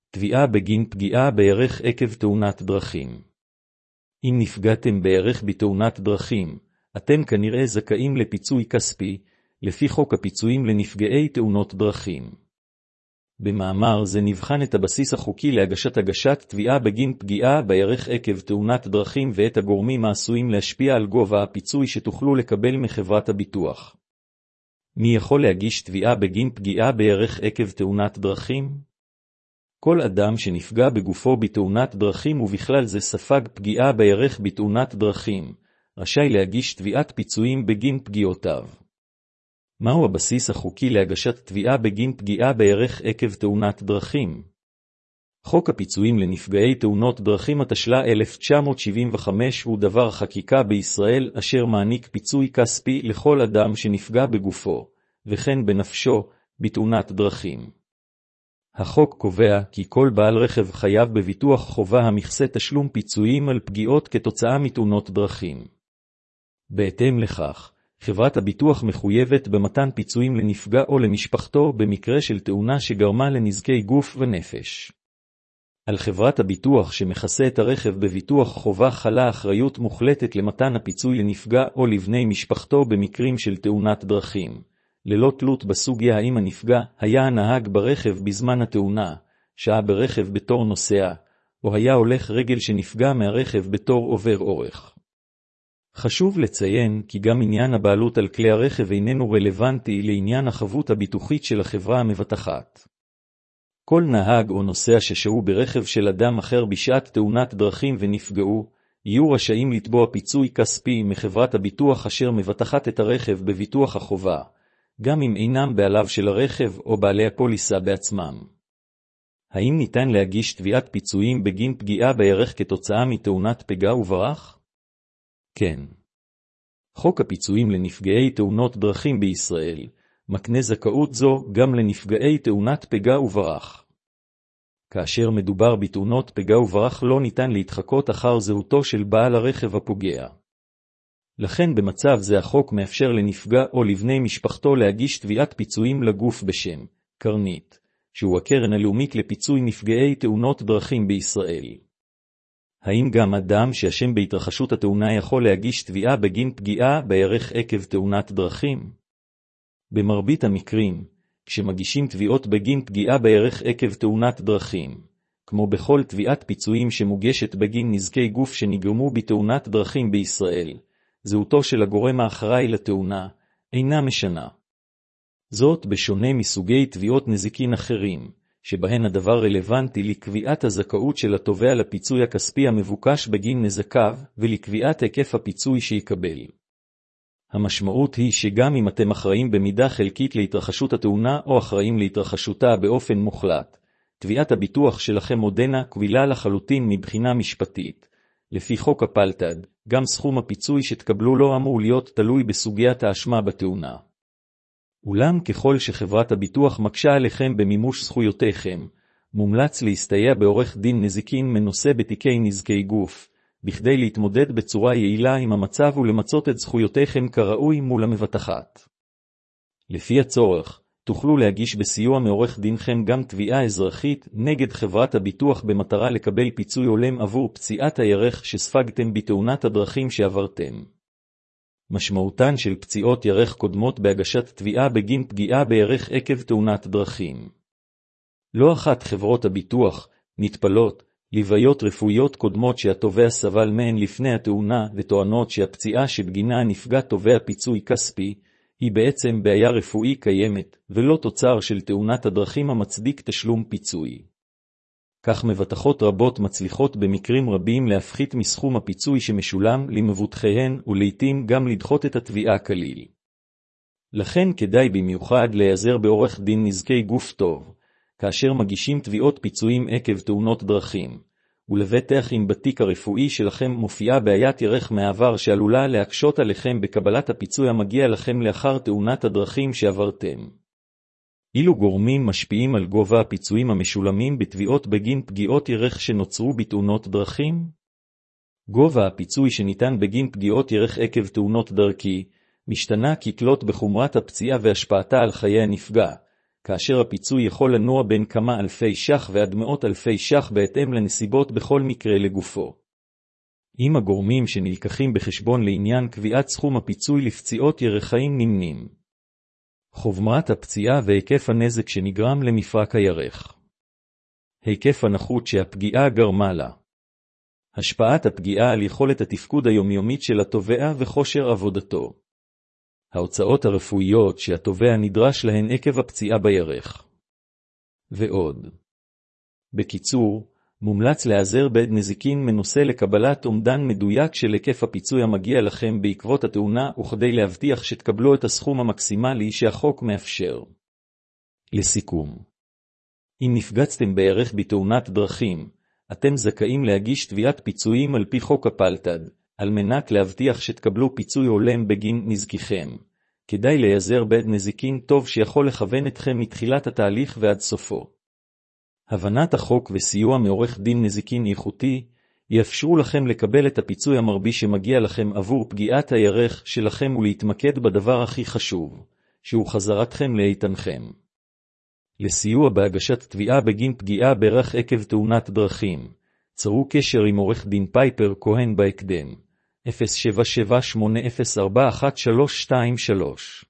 תביעה בגין פגיעה בערך עקב תאונת דרכים. אם נפגעתם בערך בתאונת דרכים, אתם כנראה זכאים לפיצוי כספי, לפי חוק הפיצויים לנפגעי תאונות דרכים. במאמר זה נבחן את הבסיס החוקי להגשת תביעה בגין פגיעה בערך עקב תאונת דרכים ואת הגורמים העשויים להשפיע על גובה הפיצוי שתוכלו לקבל מחברת הביטוח. מי יכול להגיש תביעה בגין פגיעה בערך עקב תאונת דרכים? כל אדם שנפגע בגופו בתאונת דרכים ובכלל זה ספג פגיעה בערך בתאונת דרכים, רשאי להגיש תביעת פיצויים בגין פגיעותיו. מהו הבסיס החוקי להגשת תביעה בגין פגיעה בערך עקב תאונת דרכים? חוק הפיצויים לנפגעי תאונות דרכים התשל"ה 1975 הוא דבר חקיקה בישראל אשר מעניק פיצוי כספי לכל אדם שנפגע בגופו, וכן בנפשו, בתאונת דרכים. החוק קובע כי כל בעל רכב חייב בביטוח חובה המכסה תשלום פיצויים על פגיעות כתוצאה מתאונות דרכים. בהתאם לכך, חברת הביטוח מחויבת במתן פיצויים לנפגע או למשפחתו במקרה של תאונה שגרמה לנזקי גוף ונפש. על חברת הביטוח שמכסה את הרכב בביטוח חובה חלה אחריות מוחלטת למתן הפיצוי לנפגע או לבני משפחתו במקרים של תאונת דרכים, ללא תלות בסוגיה האם הנפגע היה הנהג ברכב בזמן התאונה, שהה ברכב בתור נוסע, או היה הולך רגל שנפגע מהרכב בתור עובר אורח. חשוב לציין כי גם עניין הבעלות על כלי הרכב איננו רלוונטי לעניין החבות הביטוחית של החברה המבטחת. כל נהג או נוסע ששהו ברכב של אדם אחר בשעת תאונת דרכים ונפגעו, יהיו רשאים לתבוע פיצוי כספי מחברת הביטוח אשר מבטחת את הרכב בביטוח החובה, גם אם אינם בעליו של הרכב או בעלי הפוליסה בעצמם. האם ניתן להגיש תביעת פיצויים בגין פגיעה בערך כתוצאה מתאונת פגע וברח? כן. חוק הפיצויים לנפגעי תאונות דרכים בישראל מקנה זכאות זו גם לנפגעי תאונת פגע וברח. כאשר מדובר בתאונות פגע וברח לא ניתן להתחקות אחר זהותו של בעל הרכב הפוגע. לכן במצב זה החוק מאפשר לנפגע או לבני משפחתו להגיש תביעת פיצויים לגוף בשם קרנית, שהוא הקרן הלאומית לפיצוי נפגעי תאונות דרכים בישראל. האם גם אדם שאשם בהתרחשות התאונה יכול להגיש תביעה בגין פגיעה בערך עקב תאונת דרכים? במרבית המקרים, כשמגישים תביעות בגין פגיעה בערך עקב תאונת דרכים, כמו בכל תביעת פיצויים שמוגשת בגין נזקי גוף שנגרמו בתאונת דרכים בישראל, זהותו של הגורם האחראי לתאונה אינה משנה. זאת בשונה מסוגי תביעות נזיקין אחרים, שבהן הדבר רלוונטי לקביעת הזכאות של התובע לפיצוי הכספי המבוקש בגין נזקיו ולקביעת היקף הפיצוי שיקבל. המשמעות היא שגם אם אתם אחראים במידה חלקית להתרחשות התאונה או אחראים להתרחשותה באופן מוחלט, תביעת הביטוח שלכם עודנה קבילה לחלוטין מבחינה משפטית. לפי חוק הפלת"ד, גם סכום הפיצוי שתקבלו לא אמור להיות תלוי בסוגיית האשמה בתאונה. אולם ככל שחברת הביטוח מקשה עליכם במימוש זכויותיכם, מומלץ להסתייע בעורך דין נזיקין מנוסה בתיקי נזקי גוף, בכדי להתמודד בצורה יעילה עם המצב ולמצות את זכויותיכם כראוי מול המבטחת. לפי הצורך, תוכלו להגיש בסיוע מעורך דינכם גם תביעה אזרחית נגד חברת הביטוח במטרה לקבל פיצוי הולם עבור פציעת הירך שספגתם בתאונת הדרכים שעברתם. משמעותן של פציעות ירך קודמות בהגשת תביעה בגין פגיעה בערך עקב תאונת דרכים. לא אחת חברות הביטוח נטפלות לוויות רפואיות קודמות שהתובע סבל מהן לפני התאונה וטוענות שהפציעה שבגינה נפגע תובע פיצוי כספי היא בעצם בעיה רפואי קיימת ולא תוצר של תאונת הדרכים המצדיק תשלום פיצוי. כך מבטחות רבות מצליחות במקרים רבים להפחית מסכום הפיצוי שמשולם למבוטחיהן ולעיתים גם לדחות את התביעה כליל. לכן כדאי במיוחד להיעזר בעורך דין נזקי גוף טוב, כאשר מגישים תביעות פיצויים עקב תאונות דרכים, ולבטח אם בתיק הרפואי שלכם מופיעה בעיית ירך מעבר שעלולה להקשות עליכם בקבלת הפיצוי המגיע לכם לאחר תאונת הדרכים שעברתם. אילו גורמים משפיעים על גובה הפיצויים המשולמים בתביעות בגין פגיעות ירך שנוצרו בתאונות דרכים? גובה הפיצוי שניתן בגין פגיעות ירך עקב תאונות דרכי משתנה כתלות בחומרת הפציעה והשפעתה על חיי הנפגע, כאשר הפיצוי יכול לנוע בין כמה אלפי ש"ח ועד מאות אלפי ש"ח בהתאם לנסיבות בכל מקרה לגופו. אם הגורמים שנלקחים בחשבון לעניין קביעת סכום הפיצוי לפציעות ירחיים נמנים. חומרת הפציעה והיקף הנזק שנגרם למפרק הירך. היקף הנכות שהפגיעה גרמה לה. השפעת הפגיעה על יכולת התפקוד היומיומית של התובע וכושר עבודתו. ההוצאות הרפואיות שהתובע נדרש להן עקב הפציעה בירך. ועוד. בקיצור, מומלץ להיעזר בעד נזיקין מנוסה לקבלת אומדן מדויק של היקף הפיצוי המגיע לכם בעקבות התאונה וכדי להבטיח שתקבלו את הסכום המקסימלי שהחוק מאפשר. לסיכום. אם נפגצתם בערך בתאונת דרכים, אתם זכאים להגיש תביעת פיצויים על פי חוק הפלת"ד, על מנת להבטיח שתקבלו פיצוי הולם בגין נזקיכם. כדאי להיעזר בעד נזיקין טוב שיכול לכוון אתכם מתחילת התהליך ועד סופו. הבנת החוק וסיוע מעורך דין נזיקין איכותי, יאפשרו לכם לקבל את הפיצוי המרבי שמגיע לכם עבור פגיעת הירך שלכם ולהתמקד בדבר הכי חשוב, שהוא חזרתכם לאיתנכם. לסיוע בהגשת תביעה בגין פגיעה בירך עקב תאונת דרכים, צרו קשר עם עורך דין פייפר כהן בהקדם, 07780411323.